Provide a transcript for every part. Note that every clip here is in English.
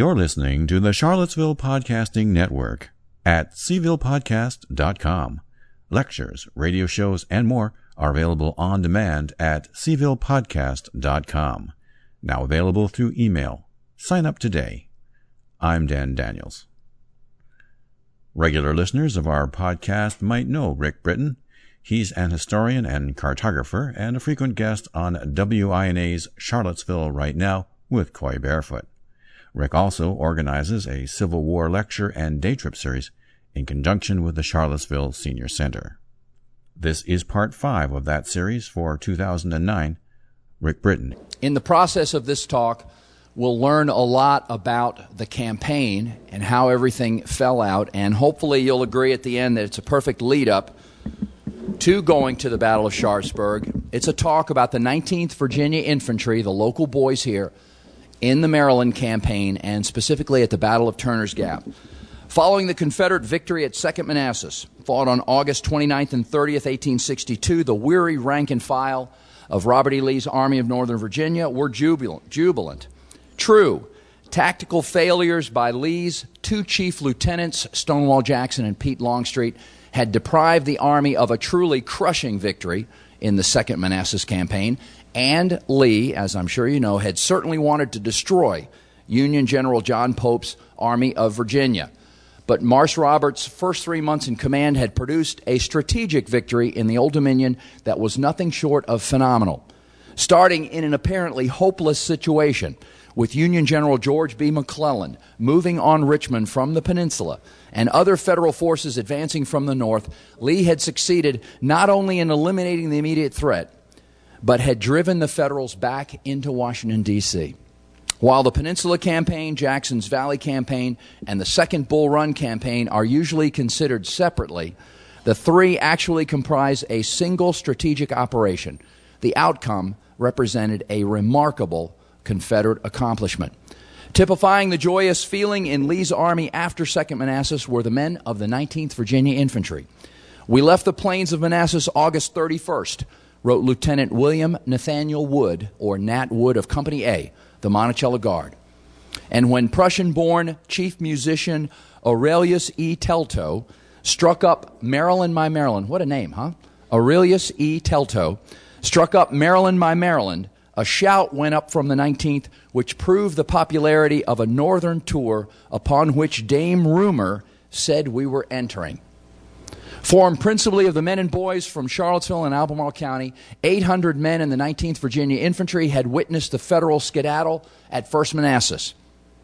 You're listening to the Charlottesville Podcasting Network at cvillepodcast.com. Lectures, radio shows, and more are available on demand at cvillepodcast.com. Now available through email. Sign up today. I'm Dan Daniels. Regular listeners of our podcast might know Rick Britton. He's an historian and cartographer and a frequent guest on WINA's Charlottesville Right Now with Coy Barefoot. Rick also organizes a Civil War lecture and day trip series in conjunction with the Charlottesville Senior Center. This is part 5 of that series for 2009. Rick Britton. In the process of this talk, we'll learn a lot about the campaign and how everything fell out, and hopefully you'll agree at the end that it's a perfect lead-up to going to the Battle of Sharpsburg. It's a talk about the 19th Virginia Infantry, the local boys here, in the Maryland campaign, and specifically at the Battle of Turner's Gap. Following the Confederate victory at Second Manassas, fought on August 29th and 30th, 1862, the weary rank and file of Robert E. Lee's Army of Northern Virginia were jubilant. True, tactical failures by Lee's two chief lieutenants, Stonewall Jackson and Pete Longstreet, had deprived the Army of a truly crushing victory in the Second Manassas campaign, and Lee, as I'm sure you know, had certainly wanted to destroy Union General John Pope's Army of Virginia. But Marsh Roberts' first 3 months in command had produced a strategic victory in the Old Dominion that was nothing short of phenomenal. Starting in an apparently hopeless situation, with Union General George B. McClellan moving on Richmond from the peninsula and other federal forces advancing from the north, Lee had succeeded not only in eliminating the immediate threat, but had driven the Federals back into Washington, D.C. While the Peninsula Campaign, Jackson's Valley Campaign, and the Second Bull Run Campaign are usually considered separately, the three actually comprise a single strategic operation. The outcome represented a remarkable Confederate accomplishment. Typifying the joyous feeling in Lee's army after Second Manassas were the men of the 19th Virginia Infantry. "We left the plains of Manassas August 31st, wrote Lieutenant William Nathaniel Wood, or Nat Wood of Company A, the Monticello Guard. And when Prussian-born chief musician Aurelius E. Telto struck up Maryland, My Maryland, what a name, huh? Aurelius E. Telto struck up Maryland, My Maryland, a shout went up from the 19th, which proved the popularity of a northern tour upon which Dame Rumor said we were entering. Formed principally of the men and boys from Charlottesville and Albemarle County, 800 men in the 19th Virginia Infantry had witnessed the Federal skedaddle at First Manassas.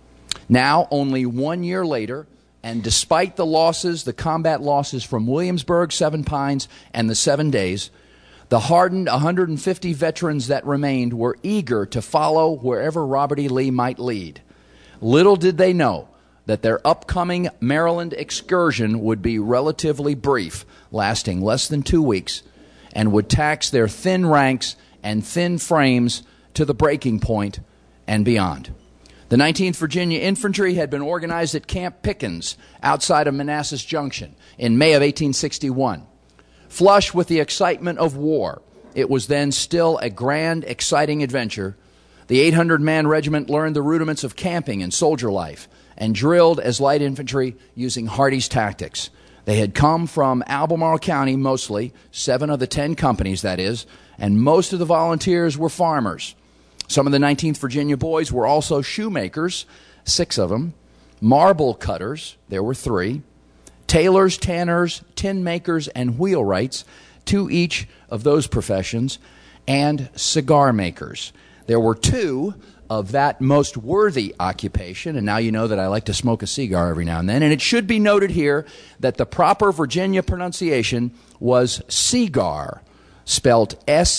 Now, only 1 year later, and despite the combat losses from Williamsburg, Seven Pines, and the 7 Days, the hardened 150 veterans that remained were eager to follow wherever Robert E. Lee might lead. Little did they know that their upcoming Maryland excursion would be relatively brief, lasting less than 2 weeks, and would tax their thin ranks and thin frames to the breaking point and beyond. The 19th Virginia Infantry had been organized at Camp Pickens outside of Manassas Junction in May of 1861. Flush with the excitement of war, it was then still a grand, exciting adventure. The 800-man regiment learned the rudiments of camping and soldier life, and drilled as light infantry using Hardee's tactics. They had come from Albemarle County mostly, 7 of the 10 companies, that is, and most of the volunteers were farmers. Some of the 19th Virginia boys were also shoemakers, 6 of them, marble cutters, there were 3, tailors, tanners, tin makers, and wheelwrights, 2 each of those professions, and cigar makers. There were 2 of that most worthy occupation, and now you know that I like to smoke a cigar every now and then, and it should be noted here that the proper Virginia pronunciation was segar, spelled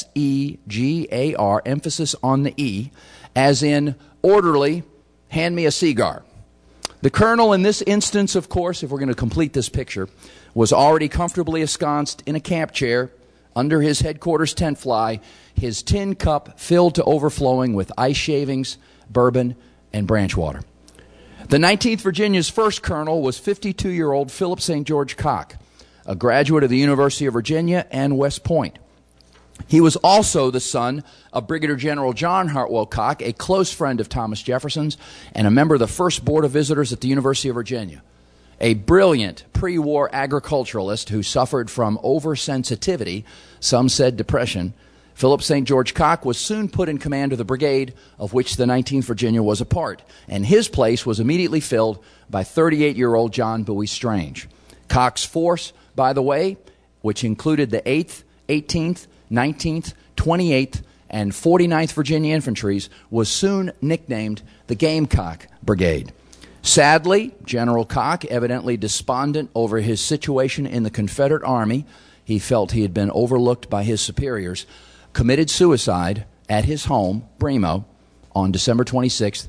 S-E-G-A-R, emphasis on the E, as in orderly, hand me a cigar. The colonel in this instance, of course, if we're going to complete this picture, was already comfortably ensconced in a camp chair under his headquarters tent fly, his tin cup filled to overflowing with ice shavings, bourbon, and branch water. The 19th Virginia's first colonel was 52-year-old Philip St. George Cocke, a graduate of the University of Virginia and West Point. He was also the son of Brigadier General John Hartwell Cocke, a close friend of Thomas Jefferson's and a member of the first Board of Visitors at the University of Virginia. A brilliant pre-war agriculturalist who suffered from oversensitivity, some said depression, Philip St. George Cocke was soon put in command of the brigade of which the 19th Virginia was a part, and his place was immediately filled by 38-year-old John Bowie Strange. Cocke's force, by the way, which included the 8th, 18th, 19th, 28th, and 49th Virginia Infantries, was soon nicknamed the Gamecock Brigade. Sadly, General Cocke, evidently despondent over his situation in the Confederate Army, he felt he had been overlooked by his superiors, committed suicide at his home, Bremo, on December 26,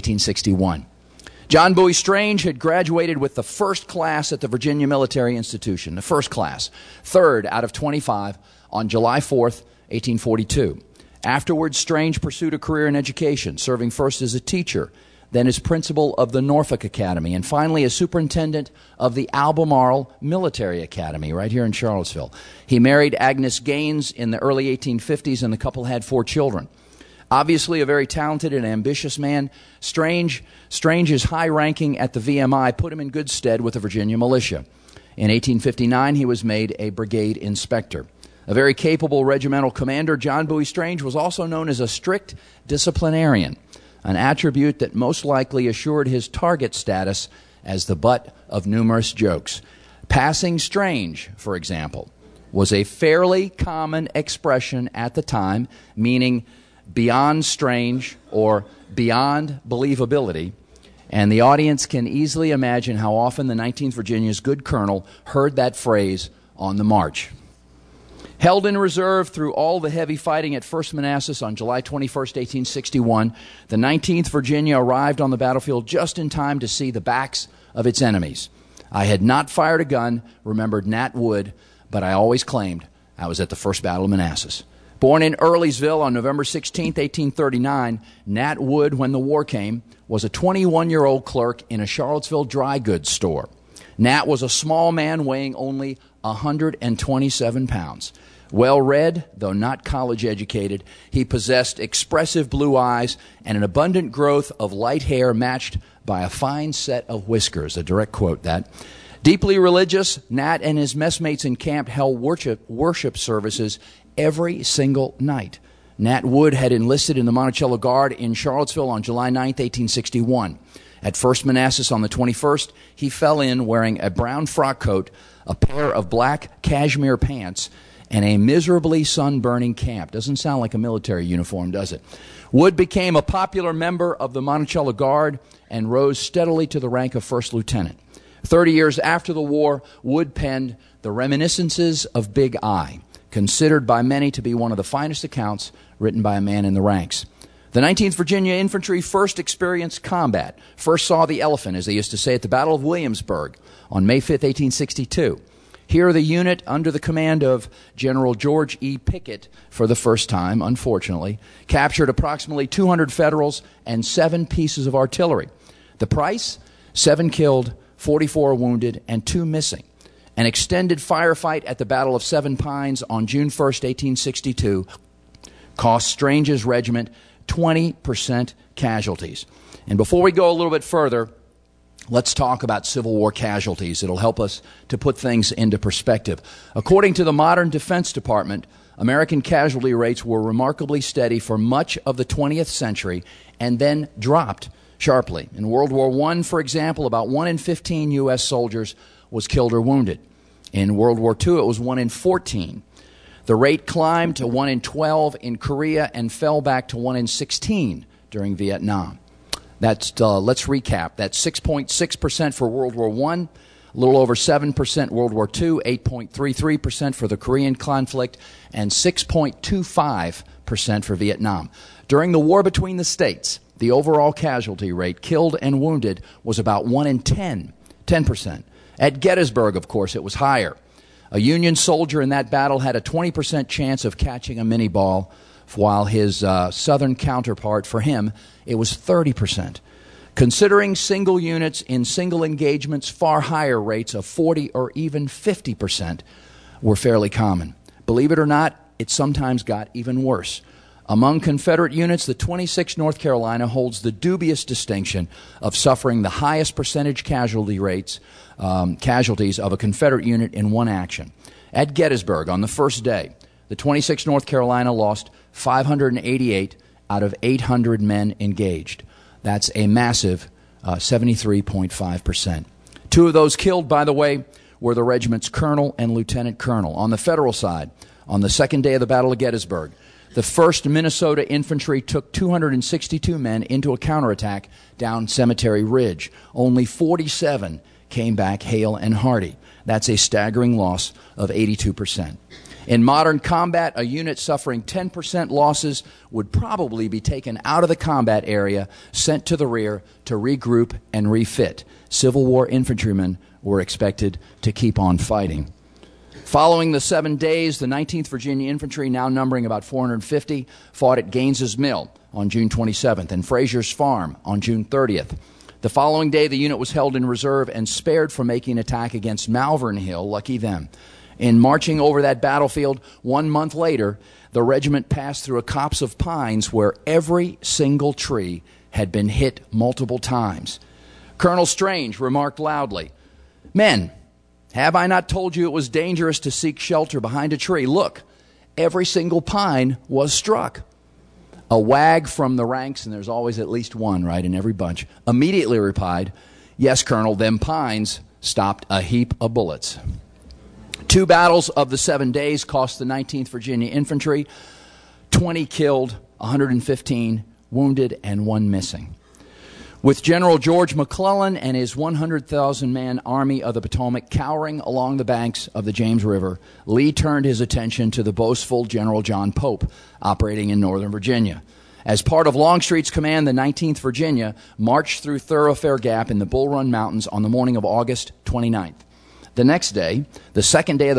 1861. John Bowie Strange had graduated with the first class at the Virginia Military Institution, the first class, third out of 25, on July 4th, 1842. Afterwards, Strange pursued a career in education, serving first as a teacher, then as principal of the Norfolk Academy, and finally as superintendent of the Albemarle Military Academy right here in Charlottesville. He married Agnes Gaines in the early 1850s, and the couple had 4 children. Obviously a very talented and ambitious man, Strange's high ranking at the VMI put him in good stead with the Virginia militia. In 1859, he was made a brigade inspector. A very capable regimental commander, John Bowie Strange was also known as a strict disciplinarian, an attribute that most likely assured his target status as the butt of numerous jokes. Passing Strange, for example, was a fairly common expression at the time, meaning beyond strange or beyond believability, and the audience can easily imagine how often the 19th Virginia's good colonel heard that phrase on the march. Held in reserve through all the heavy fighting at First Manassas on July 21st, 1861, the 19th Virginia arrived on the battlefield just in time to see the backs of its enemies. I had not fired a gun, remembered Nat Wood, but I always claimed I was at the First Battle of Manassas. Born in Earlysville on November 16, 1839, Nat Wood, when the war came, was a 21-year-old clerk in a Charlottesville dry goods store. Nat was a small man weighing only 127 pounds. Well-read, though not college-educated, he possessed expressive blue eyes and an abundant growth of light hair matched by a fine set of whiskers. A direct quote, that. Deeply religious, Nat and his messmates in camp held worship services every single night. Nat Wood had enlisted in the Monticello Guard in Charlottesville on July 9, 1861. At First Manassas on the 21st, he fell in wearing a brown frock coat, a pair of black cashmere pants, and a miserably sun-burning cap. Doesn't sound like a military uniform, does it? Wood became a popular member of the Monticello Guard and rose steadily to the rank of first lieutenant. 30 years after the war, Wood penned The Reminiscences of Big Eye, considered by many to be one of the finest accounts written by a man in the ranks. The 19th Virginia Infantry first experienced combat, first saw the elephant, as they used to say, at the Battle of Williamsburg on May 5, 1862. Here the unit, under the command of General George E. Pickett for the first time, unfortunately, captured approximately 200 Federals and 7 pieces of artillery. The price? 7 killed, 44 wounded, and 2 missing. An extended firefight at the Battle of Seven Pines on June 1, 1862, cost Strange's regiment 20% casualties. And before we go a little bit further, let's talk about Civil War casualties. It'll help us to put things into perspective. According to the modern Defense Department, American casualty rates were remarkably steady for much of the 20th century and then dropped sharply. In World War I, for example, about 1 in 15 U.S. soldiers was killed or wounded. In World War II, it was 1 in 14. The rate climbed to 1 in 12 in Korea and fell back to 1 in 16 during Vietnam. Let's recap. That's 6.6% for World War I, a little over 7% World War II, 8.33% for the Korean conflict, and 6.25% for Vietnam. During the war between the states, the overall casualty rate, killed and wounded, was about 1 in 10%. At Gettysburg, of course, it was higher. A Union soldier in that battle had a 20% chance of catching a mini ball, while his Southern counterpart, for him, it was 30%. Considering single units in single engagements, far higher rates of 40 or even 50% were fairly common. Believe it or not, it sometimes got even worse. Among Confederate units, the 26th North Carolina holds the dubious distinction of suffering the highest percentage casualties of a Confederate unit in one action. At Gettysburg, on the first day, the 26th North Carolina lost 588 out of 800 men engaged. That's a massive 73.5%. Two of those killed, by the way, were the regiment's colonel and lieutenant colonel. On the Federal side, on the second day of the Battle of Gettysburg, the 1st Minnesota Infantry took 262 men into a counterattack down Cemetery Ridge. Only 47 came back hale and hearty. That's a staggering loss of 82%. In modern combat, a unit suffering 10% losses would probably be taken out of the combat area, sent to the rear to regroup and refit. Civil War infantrymen were expected to keep on fighting. Following the 7 days, the 19th Virginia Infantry, now numbering about 450, fought at Gaines's Mill on June 27th and Frazier's Farm on June 30th. The following day, the unit was held in reserve and spared from making an attack against Malvern Hill. Lucky them. In marching over that battlefield 1 month later, the regiment passed through a copse of pines where every single tree had been hit multiple times. Colonel Strange remarked loudly, "Men, have I not told you it was dangerous to seek shelter behind a tree? Look, every single pine was struck." A wag from the ranks, and there's always at least one, right, in every bunch, immediately replied, "Yes, Colonel, them pines stopped a heap of bullets." 2 battles of the 7 days cost the 19th Virginia Infantry 20 killed, 115 wounded, and 1 missing. With General George McClellan and his 100,000-man Army of the Potomac cowering along the banks of the James River, Lee turned his attention to the boastful General John Pope, operating in Northern Virginia. As part of Longstreet's command, the 19th Virginia marched through Thoroughfare Gap in the Bull Run Mountains on the morning of August 29th. The next day, the second day of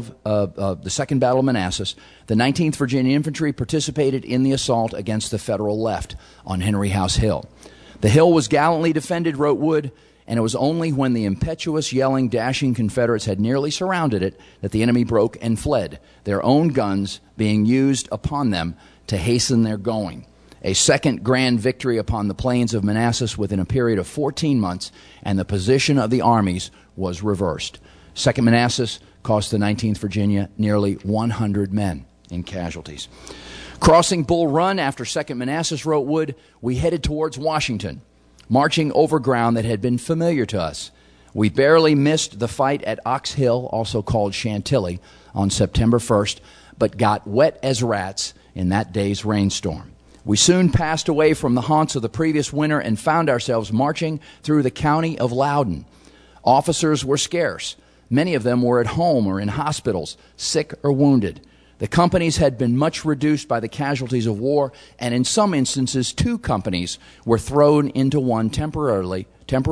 the Second Battle of Manassas, the 19th Virginia Infantry participated in the assault against the Federal left on Henry House Hill. The hill was gallantly defended, wrote Wood, and it was only when the impetuous, yelling, dashing Confederates had nearly surrounded it that the enemy broke and fled, their own guns being used upon them to hasten their going. A second grand victory upon the plains of Manassas within a period of 14 months, and the position of the armies was reversed. Second Manassas cost the 19th Virginia nearly 100 men in casualties. Crossing Bull Run after Second Manassas, wrote Wood, we headed towards Washington, marching over ground that had been familiar to us. We barely missed the fight at Ox Hill, also called Chantilly, on September 1st, but got wet as rats in that day's rainstorm. We soon passed away from the haunts of the previous winter and found ourselves marching through the county of Loudoun. Officers were scarce. Many of them were at home or in hospitals, sick or wounded. The companies had been much reduced by the casualties of war, and in some instances 2 companies were thrown into one temporarily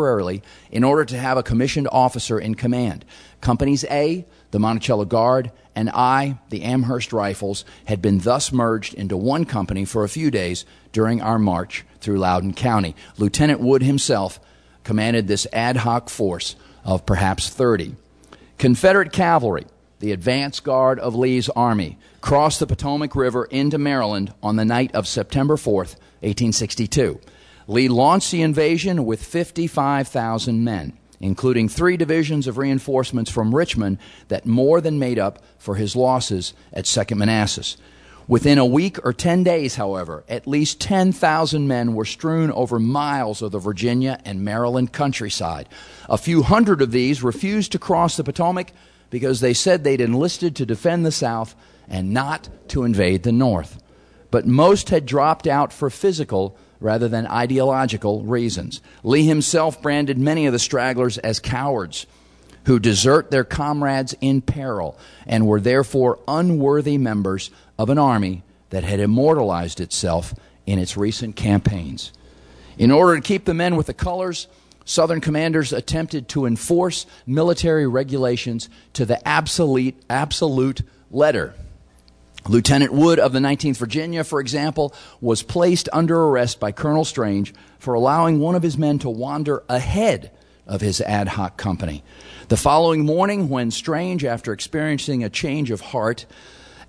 in order to have a commissioned officer in command. Companies A, the Monticello Guard, and I, the Amherst Rifles, had been thus merged into one company for a few days during our march through Loudoun County. Lieutenant Wood himself commanded this ad hoc force of perhaps 30. Confederate cavalry, the advance guard of Lee's army, crossed the Potomac River into Maryland on the night of September 4th, 1862. Lee launched the invasion with 55,000 men, including 3 divisions of reinforcements from Richmond that more than made up for his losses at Second Manassas. Within a week or 10 days, however, at least 10,000 men were strewn over miles of the Virginia and Maryland countryside. A few hundred of these refused to cross the Potomac because they said they'd enlisted to defend the South and not to invade the North. But most had dropped out for physical rather than ideological reasons. Lee himself branded many of the stragglers as cowards who desert their comrades in peril and were therefore unworthy members of an army that had immortalized itself in its recent campaigns. In order to keep the men with the colors, Southern commanders attempted to enforce military regulations to the absolute letter. Lieutenant Wood of the 19th Virginia, for example, was placed under arrest by Colonel Strange for allowing one of his men to wander ahead of his ad hoc company. The following morning, when Strange, after experiencing a change of heart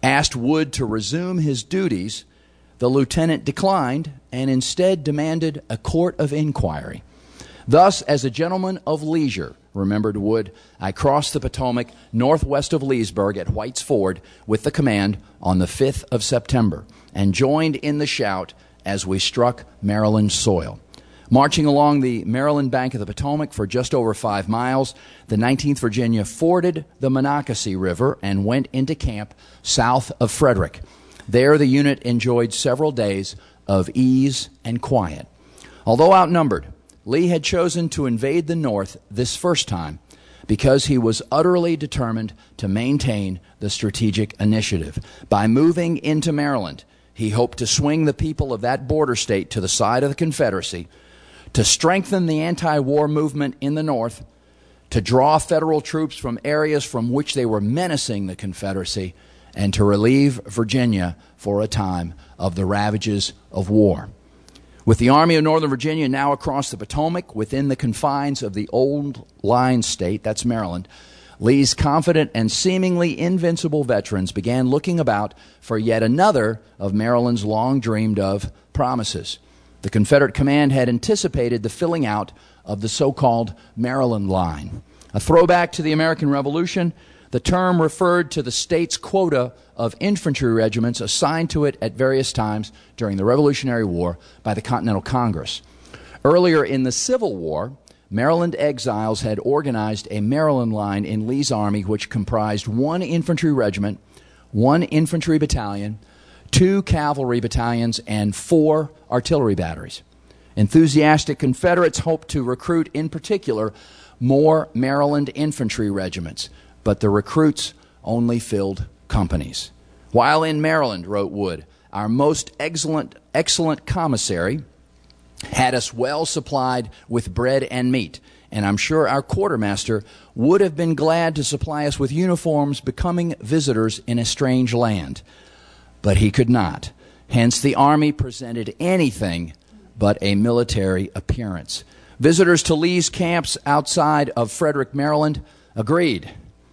asked Wood to resume his duties, the lieutenant declined and instead demanded a court of inquiry. Thus, as a gentleman of leisure, remembered Wood, I crossed the Potomac northwest of Leesburg at White's Ford with the command on the 5th of September and joined in the shout as we struck Maryland soil. Marching along the Maryland bank of the Potomac for just over 5 miles, the 19th Virginia forded the Monocacy River and went into camp south of Frederick. There, the unit enjoyed several days of ease and quiet. Although outnumbered, Lee had chosen to invade the North this first time because he was utterly determined to maintain the strategic initiative. By moving into Maryland, he hoped to swing the people of that border state to the side of the Confederacy, to strengthen the anti-war movement in the North, to draw federal troops from areas from which they were menacing the Confederacy, and to relieve Virginia for a time of the ravages of war. With the Army of Northern Virginia now across the Potomac within the confines of the old line state, that's Maryland, Lee's confident and seemingly invincible veterans began looking about for yet another of Maryland's long-dreamed-of promises. The Confederate command had anticipated the filling out of the so-called Maryland Line. A throwback to the American Revolution, the term referred to the state's quota of infantry regiments assigned to it at various times during the Revolutionary War by the Continental Congress. Earlier in the Civil War, Maryland exiles had organized a Maryland Line in Lee's army which comprised 1 infantry regiment, 1 infantry battalion, 2 cavalry battalions, and 4 artillery batteries. Enthusiastic Confederates hoped to recruit, in particular, more Maryland infantry regiments, but the recruits only filled companies. While in Maryland, wrote Wood, our most excellent commissary had us well supplied with bread and meat, and I'm sure our quartermaster would have been glad to supply us with uniforms becoming visitors in a strange land. But he could not. Hence, the Army presented anything but a military appearance. Visitors to Lee's camps outside of Frederick, Maryland, agreed.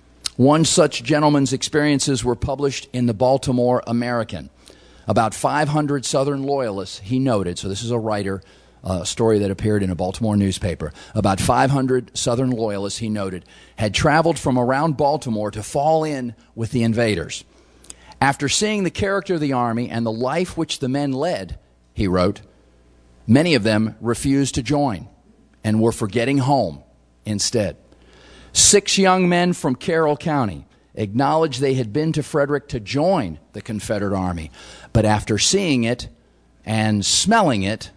One such gentleman's experiences were published in the Baltimore American. About 500 Southern Loyalists, he noted, so this is a writer, a story that appeared in a Baltimore newspaper. About 500 Southern Loyalists, he noted, had traveled from around Baltimore to fall in with the invaders. After seeing the character of the Army and the life which the men led, he wrote, many of them refused to join and were for getting home instead. 6 young men from Carroll County acknowledged they had been to Frederick to join the Confederate Army, but after seeing it and smelling it,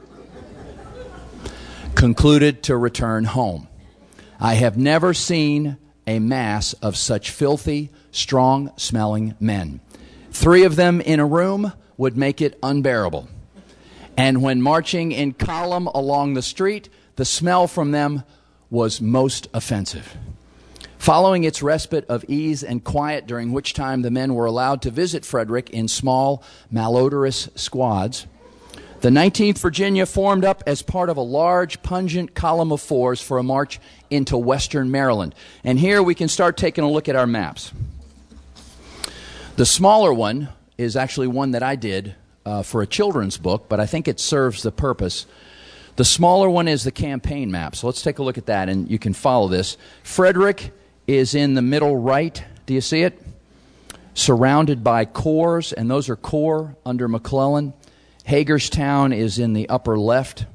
concluded to return home. I have never seen a mass of such filthy, strong-smelling men. 3 of them in a room would make it unbearable. And when marching in column along the street, the smell from them was most offensive. Following its respite of ease and quiet, during which time the men were allowed to visit Frederick in small, malodorous squads, the 19th Virginia formed up as part of a large, pungent column of 4s for a march into western Maryland. And here we can start taking a look at our maps. The smaller one is actually one that I did for a children's book, but I think it serves the purpose. The smaller one is the campaign map. So let's take a look at that, and you can follow this. Frederick is in the middle right. Do you see it? Surrounded by corps, and those are corps under McClellan. Hagerstown is in the upper left.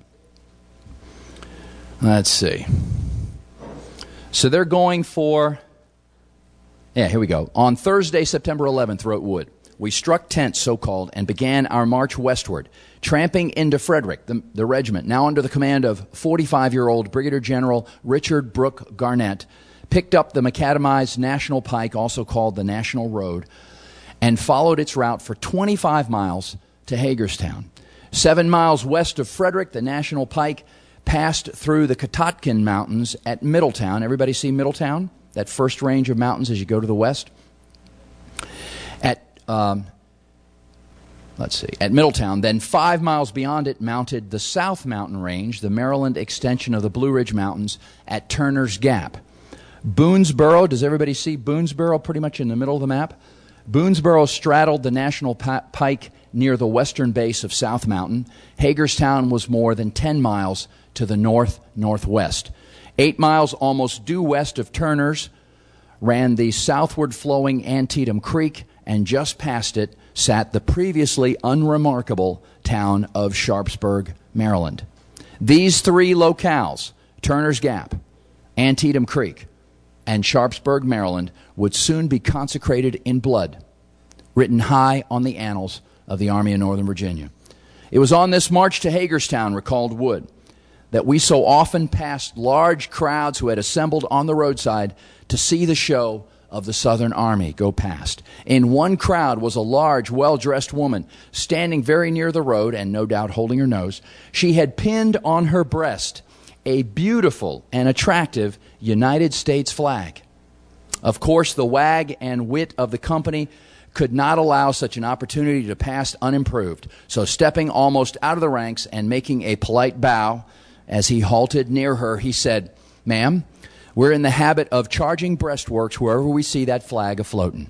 Let's see. So they're going for, here we go. On Thursday, September 11th, wrote Wood, we struck tents, so-called, and began our march westward, tramping into Frederick, the regiment, now under the command of 45-year-old Brigadier General Richard Brooke Garnett, picked up the macadamized National Pike, also called the National Road, and followed its route for 25 miles to Hagerstown. 7 miles west of Frederick, the National Pike passed through the Catoctin Mountains at Middletown. Everybody see Middletown? That first range of mountains as you go to the west? At Middletown. Then 5 miles beyond it mounted the South Mountain Range, the Maryland extension of the Blue Ridge Mountains at Turner's Gap. Boonesboro, does everybody see Boonesboro pretty much in the middle of the map? Boonesboro straddled the National Pike near the western base of South Mountain. Hagerstown was more than 10 miles to the north-northwest. 8 miles almost due west of Turner's ran the southward flowing Antietam Creek, and just past it sat the previously unremarkable town of Sharpsburg, Maryland. These three locales, Turner's Gap, Antietam Creek, and Sharpsburg, Maryland, would soon be consecrated in blood, written high on the annals of the Army of Northern Virginia. It was on this march to Hagerstown, recalled Wood, that we so often passed large crowds who had assembled on the roadside to see the show of the Southern Army go past. In one crowd was a large, well-dressed woman standing very near the road and no doubt holding her nose. She had pinned on her breast a beautiful and attractive United States flag. Of course, the wag and wit of the company could not allow such an opportunity to pass unimproved. So stepping almost out of the ranks and making a polite bow as he halted near her, he said, "Ma'am, we're in the habit of charging breastworks wherever we see that flag a-floatin'."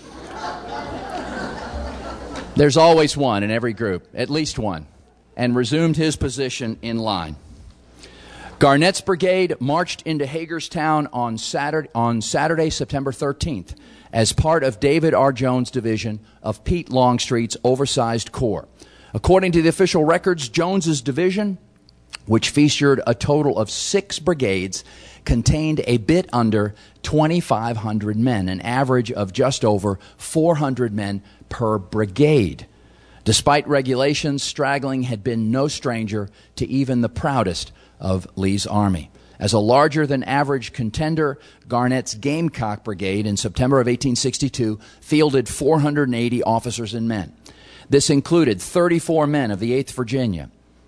There's always one in every group, at least one, and resumed his position in line. Garnett's brigade marched into Hagerstown on Saturday, September 13th, as part of David R. Jones' division of Pete Longstreet's oversized corps. According to the official records, Jones's division, which featured a total of 6 brigades, contained a bit under 2,500 men, an average of just over 400 men per brigade. Despite regulations, straggling had been no stranger to even the proudest of Lee's army. As a larger-than-average contender, Garnett's Gamecock Brigade in September of 1862 fielded 480 officers and men. This included 34 men of the 8th Virginia,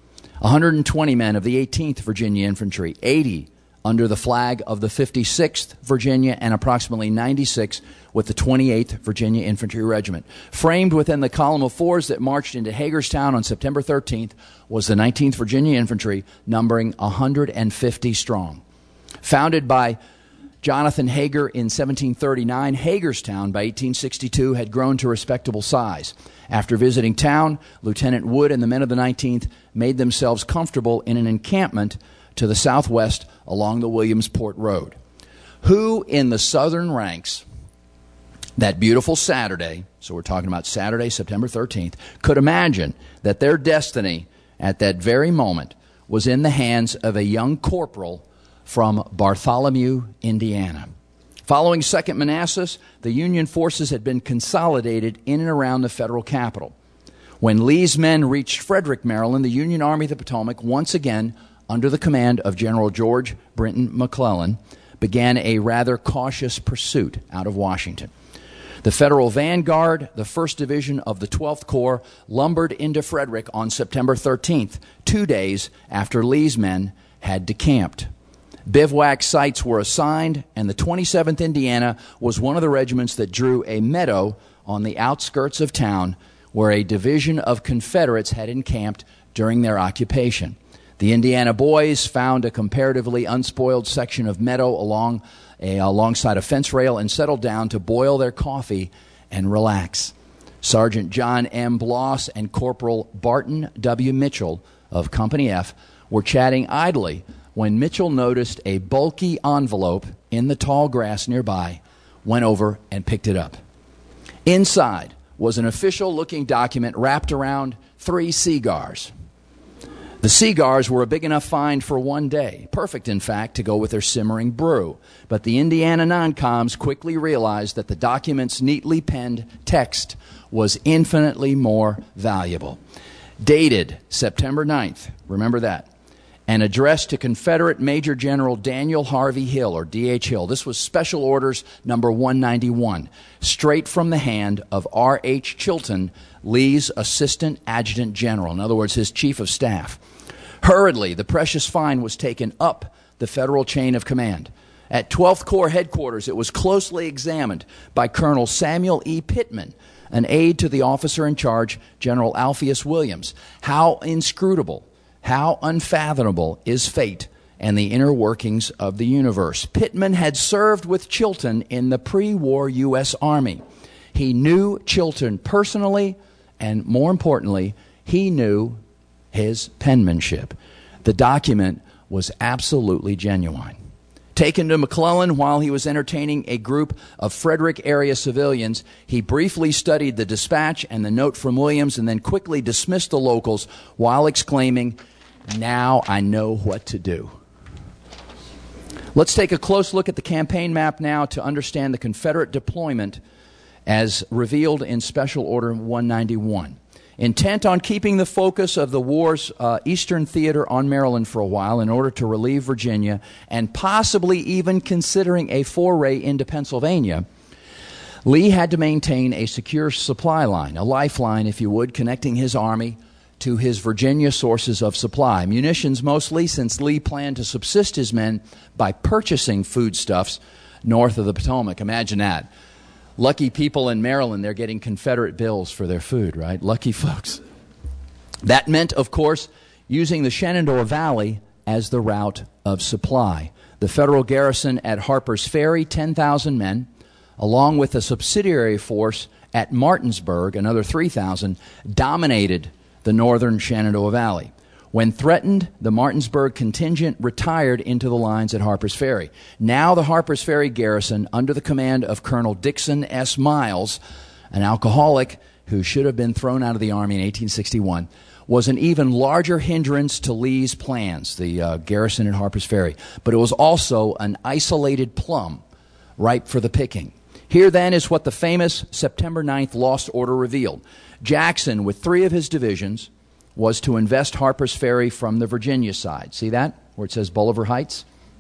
120 men of the 18th Virginia Infantry, 80 under the flag of the 56th Virginia, and approximately 96 with the 28th Virginia Infantry Regiment. Framed within the column of fours that marched into Hagerstown on September 13th was the 19th Virginia Infantry, numbering 150 strong. Founded by Jonathan Hager in 1739, Hagerstown by 1862 had grown to respectable size. After visiting town, Lieutenant Wood and the men of the 19th made themselves comfortable in an encampment to the southwest along the Williamsport Road. Who in the southern ranks that beautiful Saturday, so we're talking about Saturday, September 13th, could imagine that their destiny at that very moment was in the hands of a young corporal from Bartholomew, Indiana? Following 2nd Manassas, the Union forces had been consolidated in and around the federal capital. When Lee's men reached Frederick, Maryland, the Union Army of the Potomac, once again under the command of General George Brinton McClellan, began a rather cautious pursuit out of Washington. The Federal Vanguard, the 1st Division of the 12th Corps, lumbered into Frederick on September 13th, 2 days after Lee's men had decamped. Bivouac sites were assigned, and the 27th Indiana was one of the regiments that drew a meadow on the outskirts of town where a division of Confederates had encamped during their occupation. The Indiana boys found a comparatively unspoiled section of meadow alongside a fence rail and settled down to boil their coffee and relax. Sergeant John M. Bloss and Corporal Barton W. Mitchell of Company F were chatting idly when Mitchell noticed a bulky envelope in the tall grass nearby, went over and picked it up. Inside was an official-looking document wrapped around 3 cigars. The cigars were a big enough find for one day, perfect, in fact, to go with their simmering brew. But the Indiana noncoms quickly realized that the document's neatly penned text was infinitely more valuable. Dated September 9th, remember that, and addressed to Confederate Major General Daniel Harvey Hill, or D.H. Hill. This was Special Orders number 191, straight from the hand of R.H. Chilton, Lee's Assistant Adjutant General, in other words, his Chief of Staff. Hurriedly, the precious find was taken up the federal chain of command. At 12th Corps headquarters, it was closely examined by Colonel Samuel E. Pittman, an aide to the officer in charge, General Alpheus Williams. How inscrutable, how unfathomable is fate and the inner workings of the universe. Pittman had served with Chilton in the pre-war U.S. Army. He knew Chilton personally, and more importantly, he knew his penmanship. The document was absolutely genuine. Taken to McClellan while he was entertaining a group of Frederick area civilians, he briefly studied the dispatch and the note from Williams and then quickly dismissed the locals while exclaiming, "Now I know what to do." Let's take a close look at the campaign map now to understand the Confederate deployment as revealed in Special Order 191. Intent on keeping the focus of the war's eastern theater on Maryland for a while in order to relieve Virginia, and possibly even considering a foray into Pennsylvania, Lee had to maintain a secure supply line, a lifeline, if you would, connecting his army to his Virginia sources of supply. Munitions mostly, since Lee planned to subsist his men by purchasing foodstuffs north of the Potomac. Imagine that. Lucky people in Maryland, they're getting Confederate bills for their food, right? Lucky folks. That meant, of course, using the Shenandoah Valley as the route of supply. The federal garrison at Harper's Ferry, 10,000 men, along with a subsidiary force at Martinsburg, another 3,000, dominated the northern Shenandoah Valley. When threatened, the Martinsburg contingent retired into the lines at Harper's Ferry. Now the Harper's Ferry garrison, under the command of Colonel Dixon S. Miles, an alcoholic who should have been thrown out of the Army in 1861, was an even larger hindrance to Lee's plans, the garrison at Harper's Ferry. But it was also an isolated plum, ripe for the picking. Here, then, is what the famous September 9th Lost Order revealed. Jackson, with 3 of his divisions, was to invest Harper's Ferry from the Virginia side. See that, where it says Bolivar Heights?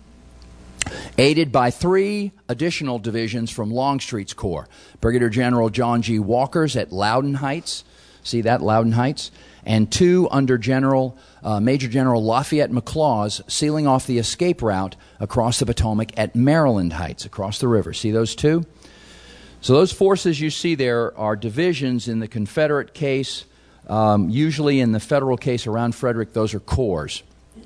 Aided by 3 additional divisions from Longstreet's Corps. Brigadier General John G. Walker's at Loudon Heights. See that, Loudon Heights? And 2 under Major General Lafayette McLaws, sealing off the escape route across the Potomac at Maryland Heights, across the river. See those 2? So those forces you see there are divisions in the Confederate case. Usually in the federal case around Frederick, those are corps.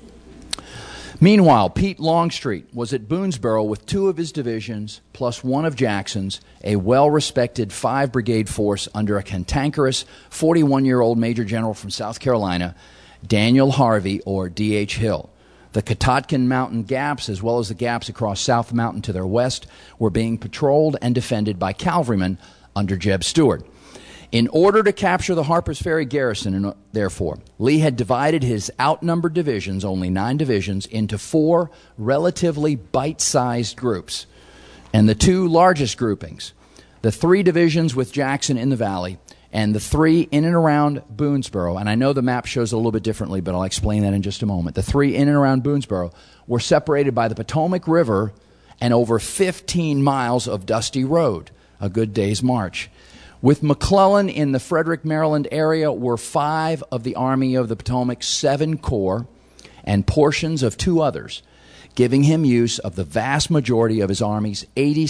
Meanwhile, Pete Longstreet was at Boonesboro with 2 of his divisions, plus 1 of Jackson's, a well-respected 5-brigade force under a cantankerous 41-year-old Major General from South Carolina, Daniel Harvey, or D.H. Hill. The Catoctin Mountain gaps, as well as the gaps across South Mountain to their west, were being patrolled and defended by cavalrymen under Jeb Stuart. In order to capture the Harper's Ferry garrison, therefore, Lee had divided his outnumbered divisions, only 9 divisions, into 4 relatively bite-sized groups. And the 2 largest groupings, the 3 divisions with Jackson in the valley and the 3 in and around Boonesboro, and I know the map shows it a little bit differently, but I'll explain that in just a moment. The 3 in and around Boonesboro were separated by the Potomac River and over 15 miles of dusty road, a good day's march. With McClellan in the Frederick, Maryland area were 5 of the Army of the Potomac 7 Corps and portions of 2 others, giving him use of the vast majority of his Army's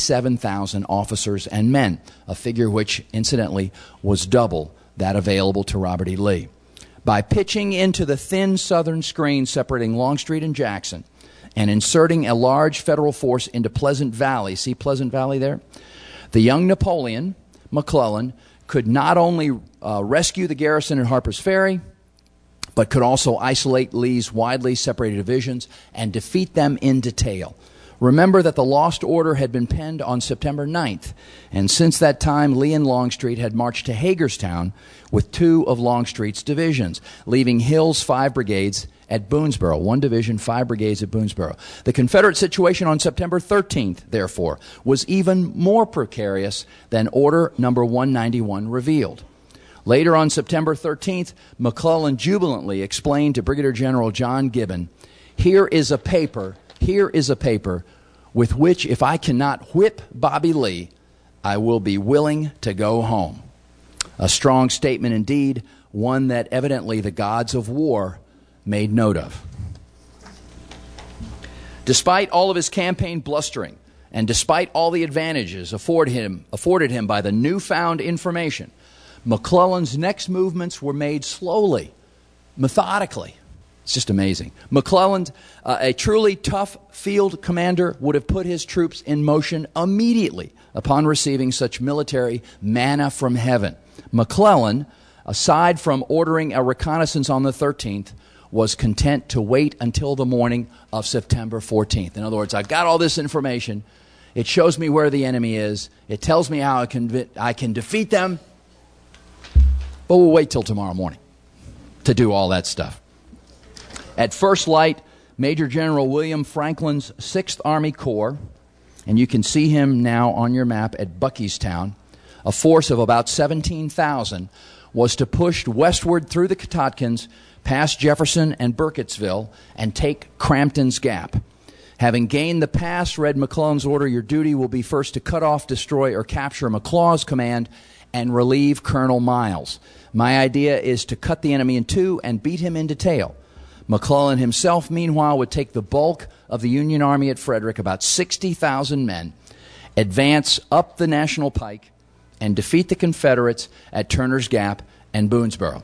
87,000 officers and men, a figure which, incidentally, was double that available to Robert E. Lee. By pitching into the thin southern screen separating Longstreet and Jackson and inserting a large federal force into Pleasant Valley, see Pleasant Valley there? The young Napoleon, McClellan, could not only rescue the garrison at Harper's Ferry, but could also isolate Lee's widely separated divisions and defeat them in detail. Remember that the Lost Order had been penned on September 9th, and since that time, Lee and Longstreet had marched to Hagerstown with 2 of Longstreet's divisions, leaving Hill's 5 brigades at Boonesboro, 1 division, 5 brigades at Boonesboro. The Confederate situation on September 13th, therefore, was even more precarious than Order Number 191 revealed. Later on September 13th, McClellan jubilantly explained to Brigadier General John Gibbon, here is a paper with which, if I cannot whip Bobby Lee, I will be willing to go home. A strong statement indeed, one that evidently the gods of war made note of. Despite all of his campaign blustering, and despite all the advantages afforded him by the newfound information, McClellan's next movements were made slowly, methodically. It's just amazing. McClellan, a truly tough field commander, would have put his troops in motion immediately upon receiving such military manna from heaven. McClellan, aside from ordering a reconnaissance on the 13th, was content to wait until the morning of September 14th. In other words, I've got all this information. It shows me where the enemy is. It tells me how I can defeat them. But we'll wait till tomorrow morning to do all that stuff. At first light, Major General William Franklin's 6th Army Corps, and you can see him now on your map at Buckystown, a force of about 17,000, was to push westward through the Katatkins, past Jefferson and Burkittsville, and take Crampton's Gap. Having gained the pass, read McClellan's order, your duty will be first to cut off, destroy, or capture McLaws' command and relieve Colonel Miles. My idea is to cut the enemy in two and beat him in detail. McClellan himself, meanwhile, would take the bulk of the Union Army at Frederick, about 60,000 men, advance up the National Pike, and defeat the Confederates at Turner's Gap and Boonesboro.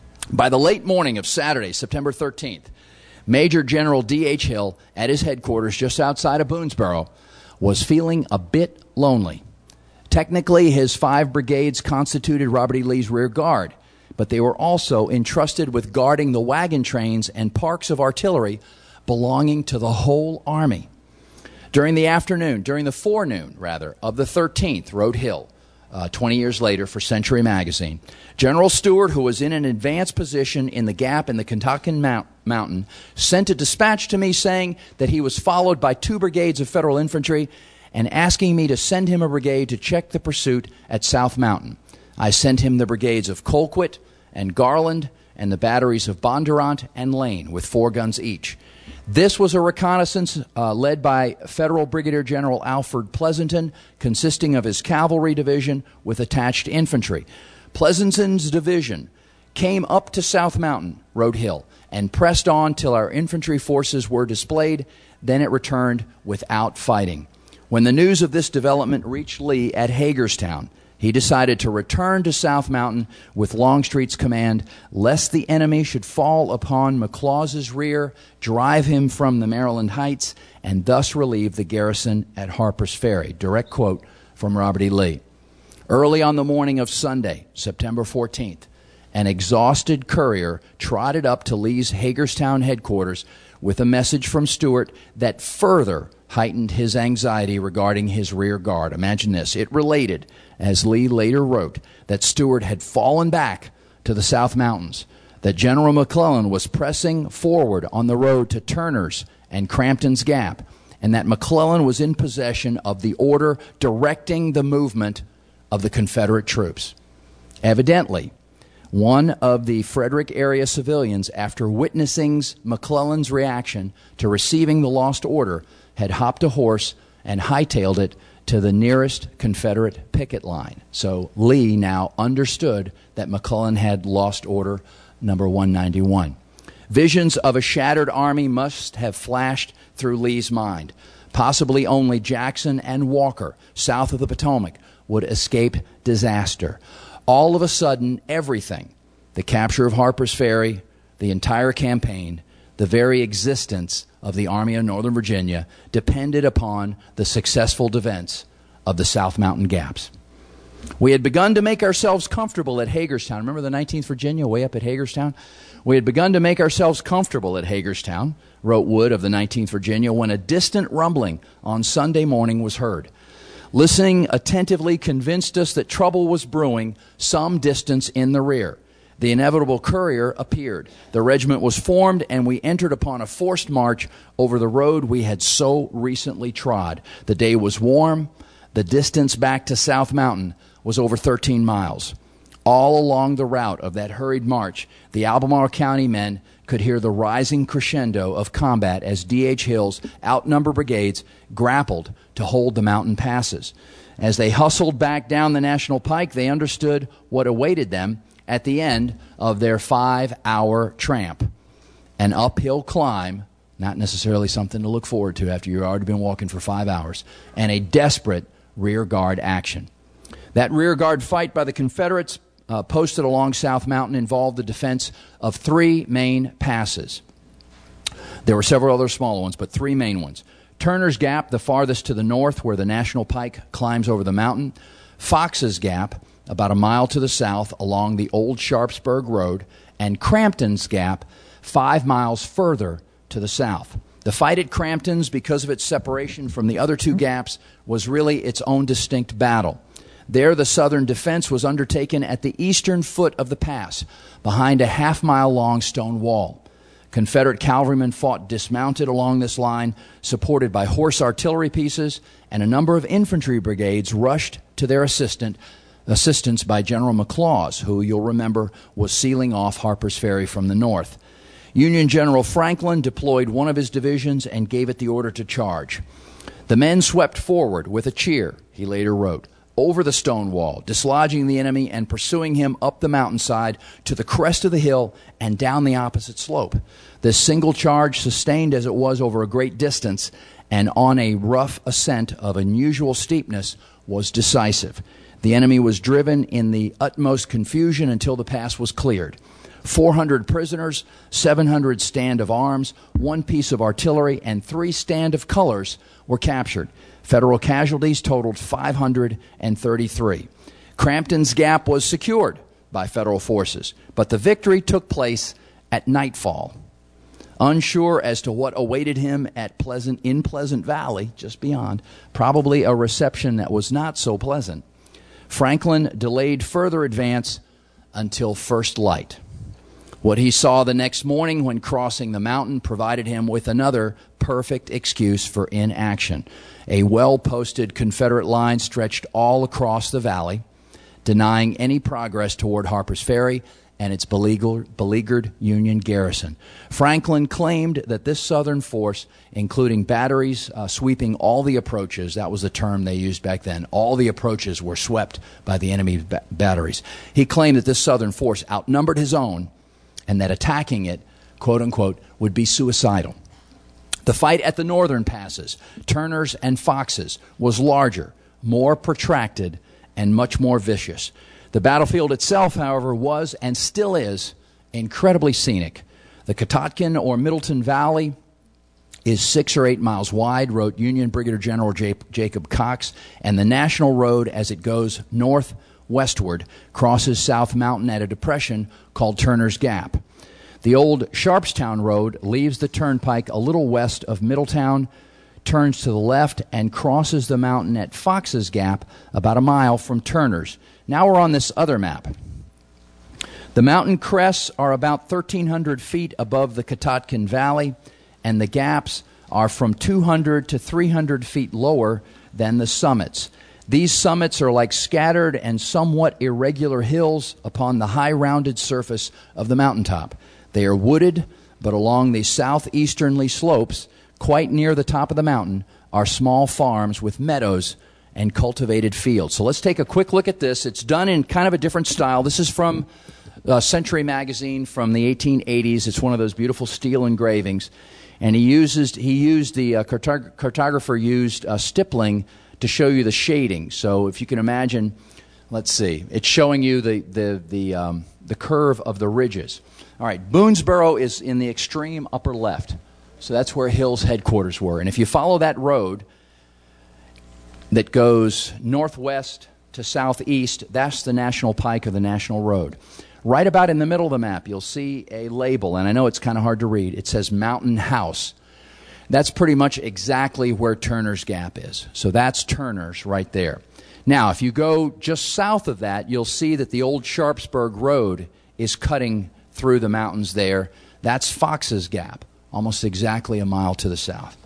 By the late morning of Saturday, September 13th, Major General D.H. Hill, at his headquarters just outside of Boonesboro, was feeling a bit lonely. Technically, his 5 brigades constituted Robert E. Lee's rear guard, but they were also entrusted with guarding the wagon trains and parks of artillery belonging to the whole army. During the forenoon of the 13th, wrote Hill, 20 years later for Century Magazine, General Stuart, who was in an advanced position in the gap in the Kentucky Mountain, sent a dispatch to me saying that he was followed by 2 brigades of Federal infantry and asking me to send him a brigade to check the pursuit at South Mountain. I sent him the brigades of Colquitt and Garland and the batteries of Bondurant and Lane with 4 guns each. This was a reconnaissance led by Federal Brigadier General Alfred Pleasanton, consisting of his cavalry division with attached infantry. Pleasanton's division came up to South Mountain, wrote Hill, and pressed on till our infantry forces were displayed. Then it returned without fighting. When the news of this development reached Lee at Hagerstown, he decided to return to South Mountain with Longstreet's command, lest the enemy should fall upon McLaws' rear, drive him from the Maryland Heights, and thus relieve the garrison at Harper's Ferry. Direct quote from Robert E. Lee. Early on the morning of Sunday, September 14th, an exhausted courier trotted up to Lee's Hagerstown headquarters with a message from Stuart that further heightened his anxiety regarding his rear guard. Imagine this. It related, as Lee later wrote, that Stuart had fallen back to the South Mountains, that General McClellan was pressing forward on the road to Turner's and Crampton's Gap, and that McClellan was in possession of the order directing the movement of the Confederate troops. Evidently, one of the Frederick area civilians, after witnessing McClellan's reaction to receiving the lost order, had hopped a horse and hightailed it to the nearest Confederate picket line. So Lee now understood that McClellan had lost order number 191. Visions of a shattered army must have flashed through Lee's mind. Possibly only Jackson and Walker, south of the Potomac, would escape disaster. All of a sudden, everything, the capture of Harper's Ferry, the entire campaign, the very existence of the Army of Northern Virginia depended upon the successful defense of the South Mountain Gaps. We had begun to make ourselves comfortable at Hagerstown. Remember the 19th Virginia way up at Hagerstown? We had begun to make ourselves comfortable at Hagerstown, wrote Wood of the 19th Virginia, when a distant rumbling on Sunday morning was heard. Listening attentively convinced us that trouble was brewing some distance in the rear. The inevitable courier appeared. The regiment was formed, and we entered upon a forced march over the road we had so recently trod. The day was warm. The distance back to South Mountain was over 13 miles. All along the route of that hurried march, the Albemarle County men could hear the rising crescendo of combat as D.H. Hill's outnumbered brigades grappled to hold the mountain passes. As they hustled back down the National Pike, they understood what awaited them at the end of their 5-hour tramp. An uphill climb, not necessarily something to look forward to after you've already been walking for 5 hours, and a desperate rear guard action. That rear guard fight by the Confederates posted along South Mountain involved the defense of 3 main passes. There were several other smaller ones, but three main ones. Turner's Gap, the farthest to the north, where the National Pike climbs over the mountain. Fox's Gap, about a mile to the south along the old Sharpsburg Road. And Crampton's Gap, 5 miles further to the south. The fight at Crampton's, because of its separation from the other two gaps, was really its own distinct battle. There, the Southern defense was undertaken at the eastern foot of the pass, behind a half-mile-long stone wall. Confederate cavalrymen fought dismounted along this line, supported by horse artillery pieces, and a number of infantry brigades rushed to their assistance by General McLaws, who, you'll remember, was sealing off Harper's Ferry from the north. Union General Franklin deployed one of his divisions and gave it the order to charge. The men swept forward with a cheer, he later wrote, over the stone wall, dislodging the enemy and pursuing him up the mountainside to the crest of the hill and down the opposite slope. This single charge, sustained as it was over a great distance and on a rough ascent of unusual steepness, was decisive. The enemy was driven in the utmost confusion until the pass was cleared. 400 prisoners, 700 stand of arms, 1 piece of artillery, and 3 stand of colors were captured. Federal casualties totaled 533. Crampton's Gap was secured by Federal forces, but the victory took place at nightfall. Unsure as to what awaited him in Pleasant Valley, just beyond, probably a reception that was not so pleasant, Franklin delayed further advance until first light. What he saw the next morning when crossing the mountain provided him with another perfect excuse for inaction. A well-posted Confederate line stretched all across the valley, denying any progress toward Harper's Ferry and its beleaguered Union garrison. Franklin claimed that this Southern force, including batteries sweeping all the approaches, that was the term they used back then, all the approaches were swept by the enemy batteries. He claimed that this Southern force outnumbered his own and that attacking it, quote-unquote, would be suicidal. The fight at the northern passes, Turner's and Fox's, was larger, more protracted, and much more vicious. The battlefield itself, however, was and still is incredibly scenic. The Catoctin or Middleton Valley is 6 or 8 miles wide, wrote Union Brigadier General Jacob Cox, and the National Road, as it goes northwestward, crosses South Mountain at a depression called Turner's Gap. The old Sharpstown Road leaves the turnpike a little west of Middletown, turns to the left, and crosses the mountain at Fox's Gap, about a mile from Turner's. Now we're on this other map. The mountain crests are about 1,300 feet above the Catoctin Valley, and the gaps are from 200 to 300 feet lower than the summits. These summits are like scattered and somewhat irregular hills upon the high rounded surface of the mountaintop. They are wooded, but along the southeasternly slopes, quite near the top of the mountain, are small farms with meadows and cultivated fields. So let's take a quick look at this. It's done in kind of a different style. This is from Century Magazine from the 1880s. It's one of those beautiful steel engravings. And he used the cartographer used stippling to show you the shading. So if you can imagine, let's see, it's showing you the curve of the ridges. All right, Boonesboro is in the extreme upper left. So that's where Hill's headquarters were. And if you follow that road that goes northwest to southeast, that's the National Pike or the National Road. Right about in the middle of the map, you'll see a label, and I know it's kind of hard to read. It says Mountain House. That's pretty much exactly where Turner's Gap is. So that's Turner's right there. Now, if you go just south of that, you'll see that the old Sharpsburg Road is cutting through the mountains there. That's Fox's Gap, almost exactly a mile to the south.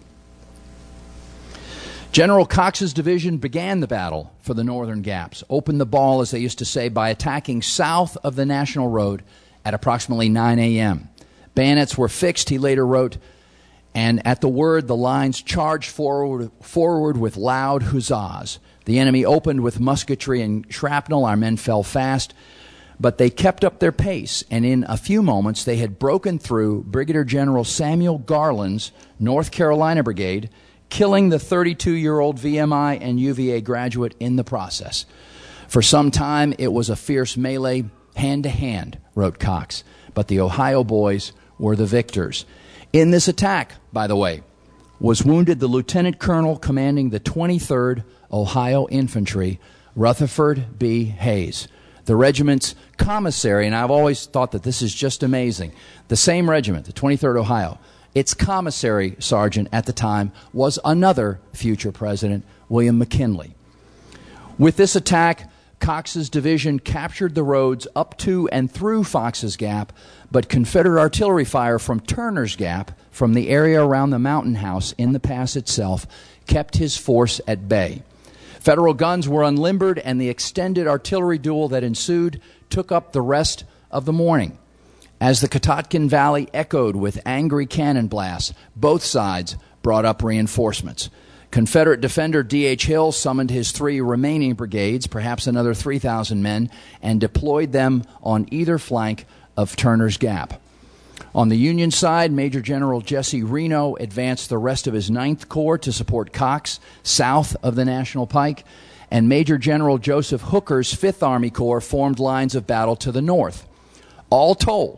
General Cox's division began the battle for the northern gaps, opened the ball, as they used to say, by attacking south of the National Road at approximately 9 a.m. Bayonets were fixed, he later wrote, and at the word, the lines charged forward with loud huzzas. The enemy opened with musketry and shrapnel. Our men fell fast, but they kept up their pace, and in a few moments they had broken through Brigadier General Samuel Garland's North Carolina Brigade, killing the 32-year-old VMI and UVA graduate in the process. For some time, it was a fierce melee, hand-to-hand, wrote Cox, but the Ohio boys were the victors. In this attack, by the way, was wounded the lieutenant colonel commanding the 23rd Ohio Infantry, Rutherford B. Hayes. The regiment's commissary, and I've always thought that this is just amazing, the same regiment, the 23rd Ohio, its commissary sergeant at the time was another future president, William McKinley. With this attack, Cox's division captured the roads up to and through Fox's Gap, but Confederate artillery fire from Turner's Gap, from the area around the Mountain House in the pass itself, kept his force at bay. Federal guns were unlimbered, and the extended artillery duel that ensued took up the rest of the morning. As the Katahdin Valley echoed with angry cannon blasts, both sides brought up reinforcements. Confederate defender D.H. Hill summoned his 3 remaining brigades, perhaps another 3,000 men, and deployed them on either flank of Turner's Gap. On the Union side, Major General Jesse Reno advanced the rest of his 9th Corps to support Cox south of the National Pike, and Major General Joseph Hooker's 5th Army Corps formed lines of battle to the north. All told,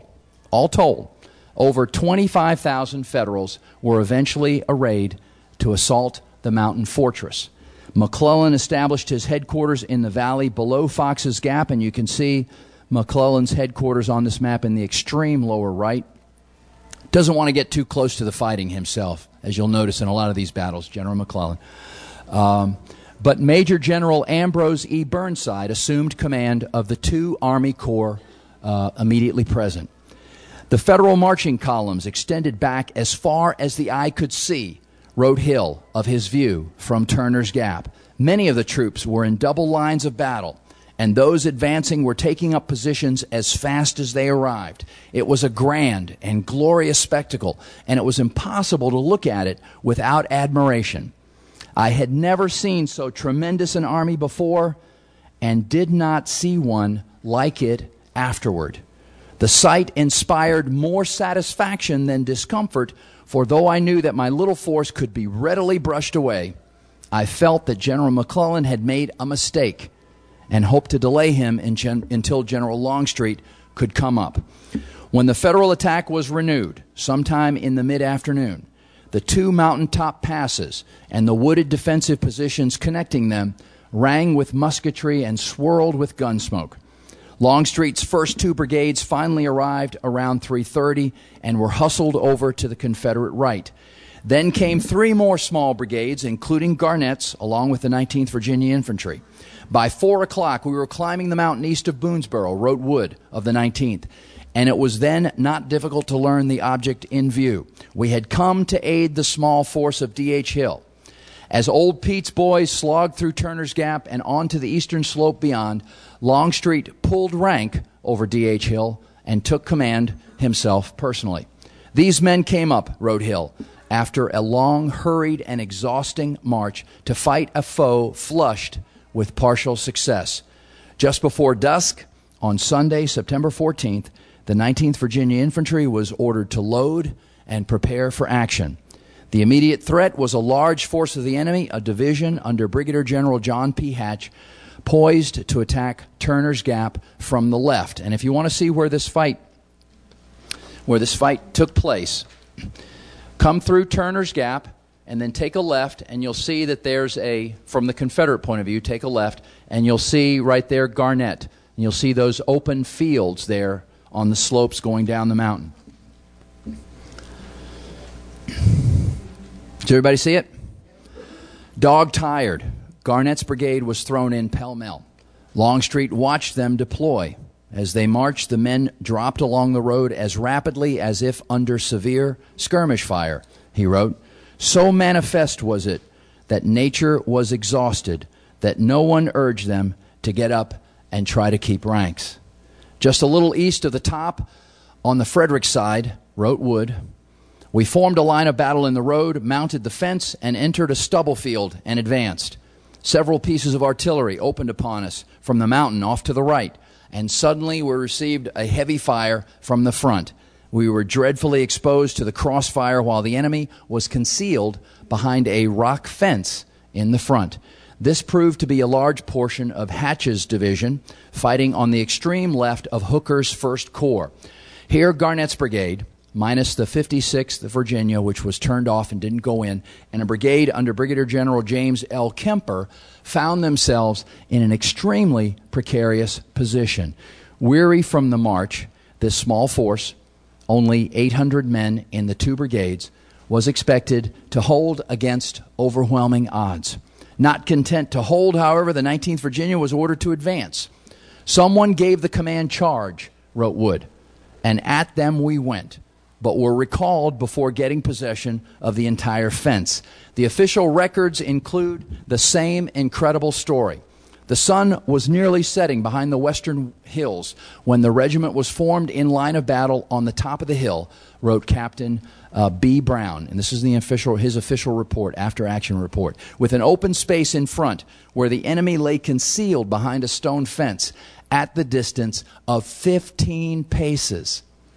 over 25,000 Federals were eventually arrayed to assault the mountain fortress. McClellan established his headquarters in the valley below Fox's Gap, and you can see McClellan's headquarters on this map in the extreme lower right. Doesn't want to get too close to the fighting himself, as you'll notice in a lot of these battles, General McClellan. But Major General Ambrose E. Burnside assumed command of the 2 Army Corps immediately present. The Federal marching columns extended back as far as the eye could see, wrote Hill of his view from Turner's Gap. Many of the troops were in double lines of battle, and those advancing were taking up positions as fast as they arrived. It was a grand and glorious spectacle, and it was impossible to look at it without admiration. I had never seen so tremendous an army before, and did not see one like it afterward. The sight inspired more satisfaction than discomfort, for though I knew that my little force could be readily brushed away, I felt that General McClellan had made a mistake and hoped to delay him until General Longstreet could come up. When the Federal attack was renewed, sometime in the mid-afternoon, the 2 mountaintop passes and the wooded defensive positions connecting them rang with musketry and swirled with gun smoke. Longstreet's first 2 brigades finally arrived around 3:30 and were hustled over to the Confederate right. Then came 3 more small brigades, including Garnett's, along with the 19th Virginia Infantry. By 4 o'clock, we were climbing the mountain east of Boonesboro, wrote Wood of the 19th, and it was then not difficult to learn the object in view. We had come to aid the small force of D.H. Hill. As Old Pete's boys slogged through Turner's Gap and on to the eastern slope beyond, Longstreet pulled rank over D.H. Hill and took command himself personally. These men came up, wrote Hill, after a long, hurried, and exhausting march to fight a foe flushed with partial success. Just before dusk, on Sunday, September 14th, the 19th Virginia Infantry was ordered to load and prepare for action. The immediate threat was a large force of the enemy, a division under Brigadier General John P. Hatch, poised to attack Turner's Gap from the left. And if you want to see where this fight took place, come through Turner's Gap and then take a left, and you'll see that there's from the Confederate point of view, take a left, and you'll see right there Garnett. And you'll see those open fields there on the slopes going down the mountain. Does everybody see it? Dog-tired, Garnett's brigade was thrown in pell-mell. Longstreet watched them deploy. As they marched, the men dropped along the road as rapidly as if under severe skirmish fire, he wrote. So manifest was it that nature was exhausted that no one urged them to get up and try to keep ranks. Just a little east of the top, on the Frederick side, wrote Wood, we formed a line of battle in the road, mounted the fence, and entered a stubble field and advanced. Several pieces of artillery opened upon us from the mountain off to the right, and suddenly we received a heavy fire from the front. We were dreadfully exposed to the crossfire while the enemy was concealed behind a rock fence in the front. This proved to be a large portion of Hatch's division, fighting on the extreme left of Hooker's 1st Corps. Here, Garnett's brigade, minus the 56th Virginia, which was turned off and didn't go in, and a brigade under Brigadier General James L. Kemper found themselves in an extremely precarious position. Weary from the march, this small force, only 800 men in the two brigades, was expected to hold against overwhelming odds. Not content to hold, however, the 19th Virginia was ordered to advance. "Someone gave the command charge," wrote Wood, "and at them we went, but were recalled before getting possession of the entire fence." The official records include the same incredible story. The sun was nearly setting behind the western hills when the regiment was formed in line of battle on the top of the hill, wrote Captain B. Brown, and this is his official report, after-action report, with an open space in front where the enemy lay concealed behind a stone fence at the distance of 15 paces.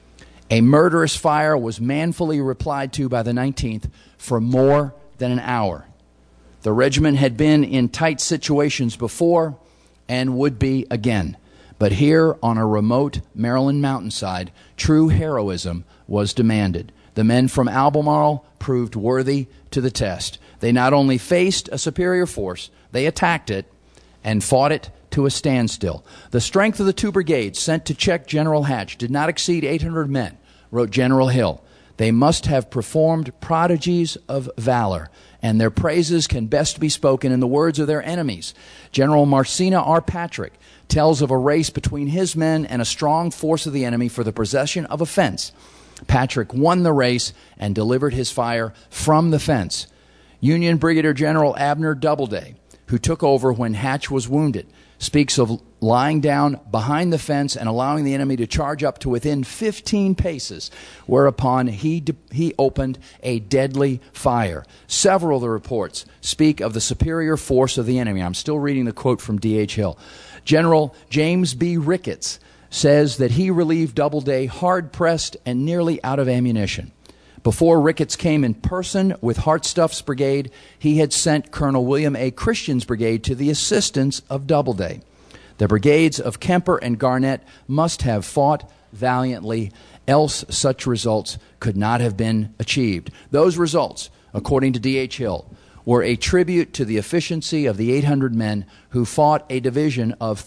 A murderous fire was manfully replied to by the 19th for more than an hour. The regiment had been in tight situations before and would be again. But here on a remote Maryland mountainside, true heroism was demanded. The men from Albemarle proved worthy to the test. They not only faced a superior force, they attacked it and fought it to a standstill. The strength of the two brigades sent to check General Hatch did not exceed 800 men, wrote General Hill. They must have performed prodigies of valor, and their praises can best be spoken in the words of their enemies. General Marcina R. Patrick tells of a race between his men and a strong force of the enemy for the possession of a fence. Patrick won the race and delivered his fire from the fence. Union Brigadier General Abner Doubleday, who took over when Hatch was wounded, speaks of lying down behind the fence and allowing the enemy to charge up to within 15 paces, whereupon he opened a deadly fire. Several of the reports speak of the superior force of the enemy. I'm still reading the quote from D.H. Hill. General James B. Ricketts says that he relieved Doubleday hard-pressed and nearly out of ammunition. Before Ricketts came in person with Hartstuff's brigade, he had sent Colonel William A. Christian's brigade to the assistance of Doubleday. The brigades of Kemper and Garnett must have fought valiantly, else such results could not have been achieved. Those results, according to D.H. Hill, were a tribute to the efficiency of the 800 men who fought a division of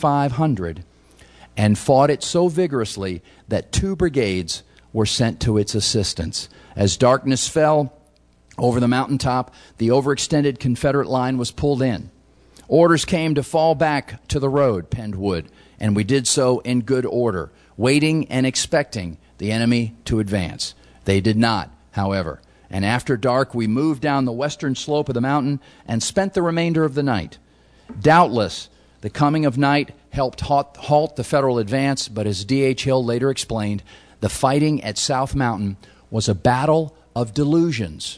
3,500 and fought it so vigorously that two brigades were sent to its assistance. As darkness fell over the mountaintop, the overextended Confederate line was pulled in. Orders came to fall back to the road, penned Wood, and we did so in good order, waiting and expecting the enemy to advance. They did not, however, and after dark we moved down the western slope of the mountain and spent the remainder of the night. Doubtless, the coming of night helped halt the Federal advance, but as D.H. Hill later explained, the fighting at South Mountain was a battle of delusions.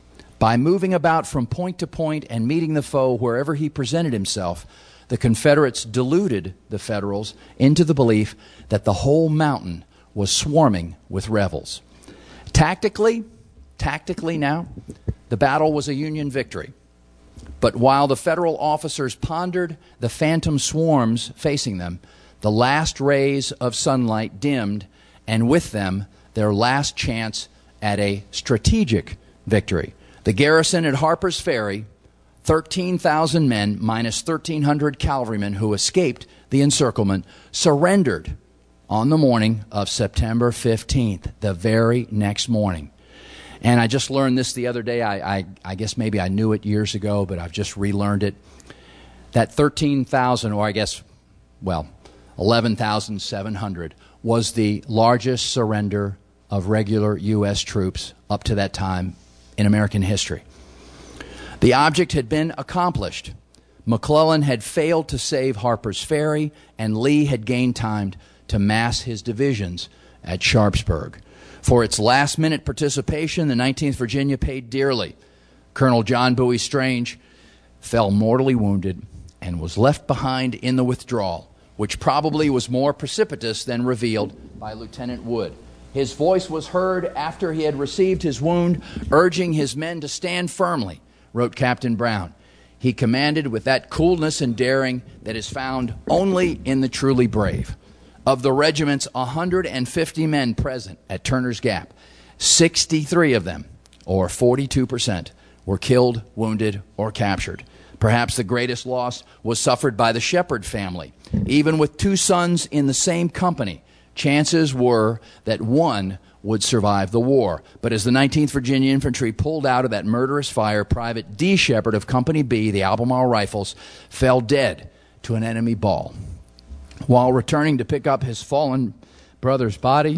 By moving about from point to point and meeting the foe wherever he presented himself, the Confederates deluded the Federals into the belief that the whole mountain was swarming with rebels. Tactically now, the battle was a Union victory. But while the Federal officers pondered the phantom swarms facing them, the last rays of sunlight dimmed, and with them, their last chance at a strategic victory. The garrison at Harper's Ferry, 13,000 men minus 1,300 cavalrymen who escaped the encirclement, surrendered on the morning of September 15th, the very next morning. And I just learned this the other day. I guess maybe I knew it years ago, but I've just relearned it. That 13,000, or 11,700, was the largest surrender of regular U.S. troops up to that time in American history. The object had been accomplished. McClellan had failed to save Harper's Ferry, and Lee had gained time to mass his divisions at Sharpsburg. For its last-minute participation, the 19th Virginia paid dearly. Colonel John Bowie Strange fell mortally wounded and was left behind in the withdrawal, which probably was more precipitous than revealed by Lieutenant Wood. His voice was heard after he had received his wound, urging his men to stand firmly, wrote Captain Brown. He commanded with that coolness and daring that is found only in the truly brave. Of the regiment's 150 men present at Turner's Gap, 63 of them, or 42%, were killed, wounded, or captured. Perhaps the greatest loss was suffered by the Shepherd family. Even with two sons in the same company, chances were that one would survive the war. But as the 19th Virginia Infantry pulled out of that murderous fire, Private D. Shepherd of Company B, the Albemarle Rifles, fell dead to an enemy ball. While returning to pick up his fallen brother's body,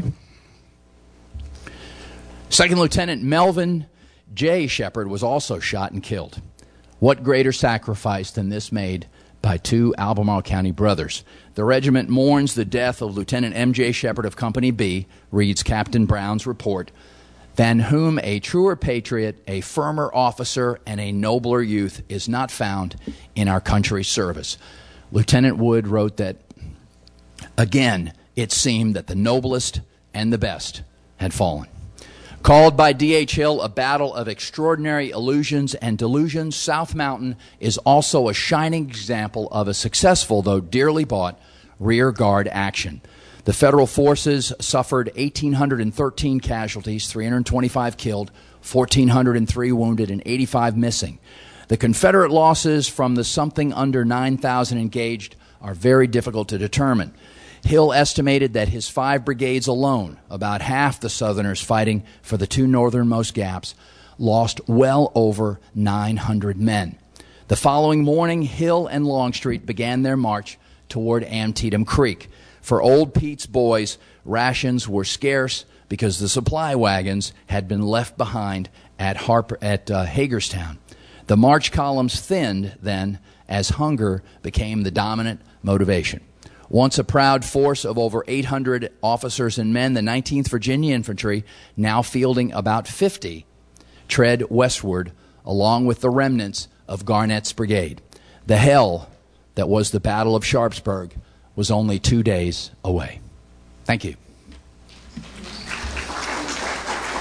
Second Lieutenant Melvin J. Shepherd was also shot and killed. What greater sacrifice than this made by two Albemarle County brothers? The regiment mourns the death of Lieutenant M.J. Shepherd of Company B, reads Captain Brown's report, than whom a truer patriot, a firmer officer, and a nobler youth is not found in our country's service. Lieutenant Wood wrote that, again, it seemed that the noblest and the best had fallen. Called by D.H. Hill a battle of extraordinary illusions and delusions, South Mountain is also a shining example of a successful, though dearly bought, rear guard action. The Federal forces suffered 1,813 casualties, 325 killed, 1,403 wounded, and 85 missing. The Confederate losses from the something under 9,000 engaged are very difficult to determine. Hill estimated that his 5 brigades alone, about half the Southerners fighting for the two northernmost gaps, lost well over 900 men. The following morning, Hill and Longstreet began their march toward Antietam Creek. For Old Pete's boys, rations were scarce because the supply wagons had been left behind at Hagerstown. The march columns thinned then as hunger became the dominant motivation. Once a proud force of over 800 officers and men, the 19th Virginia Infantry, now fielding about 50, tread westward along with the remnants of Garnett's brigade. The hell that was the Battle of Sharpsburg was only 2 days away. Thank you.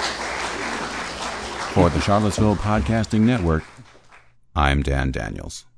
For the Charlottesville Podcasting Network, I'm Dan Daniels.